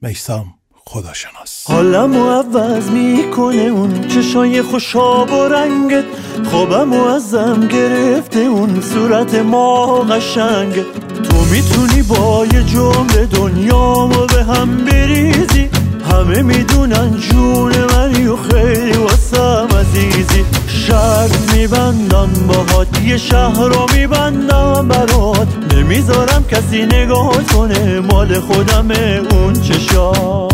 میثم خداشناس. حالمو عوض میکنه اون چشای خوشاب و رنگت، خوابمو ازم گرفته اون صورت ما قشنگت. تو میتونی با یه جمله دنیامو به هم بریزی، همه میدونن جون منی و خیلی واسم عزیزی. شرط میبندم باهات، یه شهر رو میبندم برات، نمیذارم کسی نگاه کنه، مال خودمه اون چشا.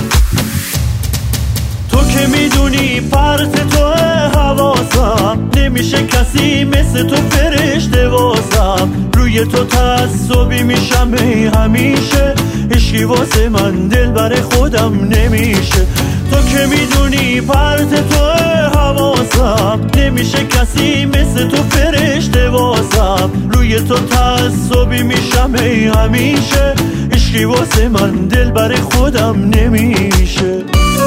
تو که میدونی پرت تو حواسم، نمیشه کسی مثل تو فرشته واسم. روی تو تعصبی میشم همیشه، عشقی واسه من دل بر خودم نمیشه. تو که میدونی پرت تو حواسم، نمیشه کسی مثل تو فرشته واسم. روی تو تعصبی میشم همیشه، عشقی واسه من دل بر خودم نمیشه.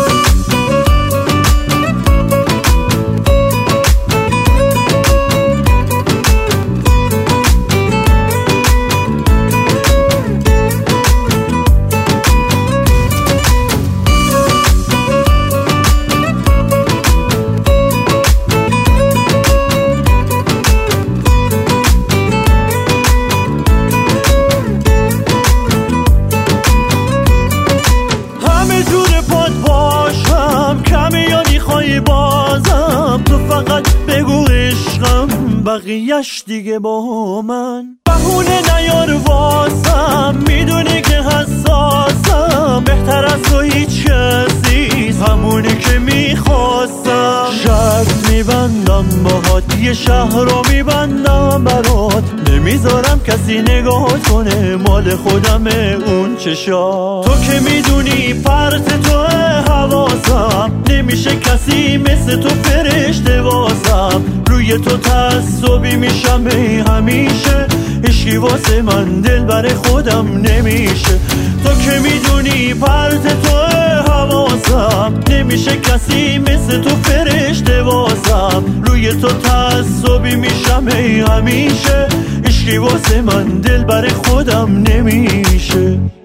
بازم تو فقط بگو عشقم، بقیهش دیگه با من. بهونه نیار واسم، میدونی که حساسم، بهتر از تو هیچ کسی، همونی که میخواستم. شرط میبندم باهات، یه شهر رو میبندم برات، نمیذارم کسی نگاه کنه، مال خودمه اون چشا. تو که میدونی پرت تو حواسم، نمیشه کسی مثل تو فرشته واسم. روی تو تعصبی میشم همیشه، عشقی واسه من دل بر خودم نمیشه. تو که میدونی پرت تو حواسم، نمیشه کسی مثل تو فرشته واسم. روی تو تعصبی میشم همیشه، عشقی واسه من دل بر خودم نمیشه.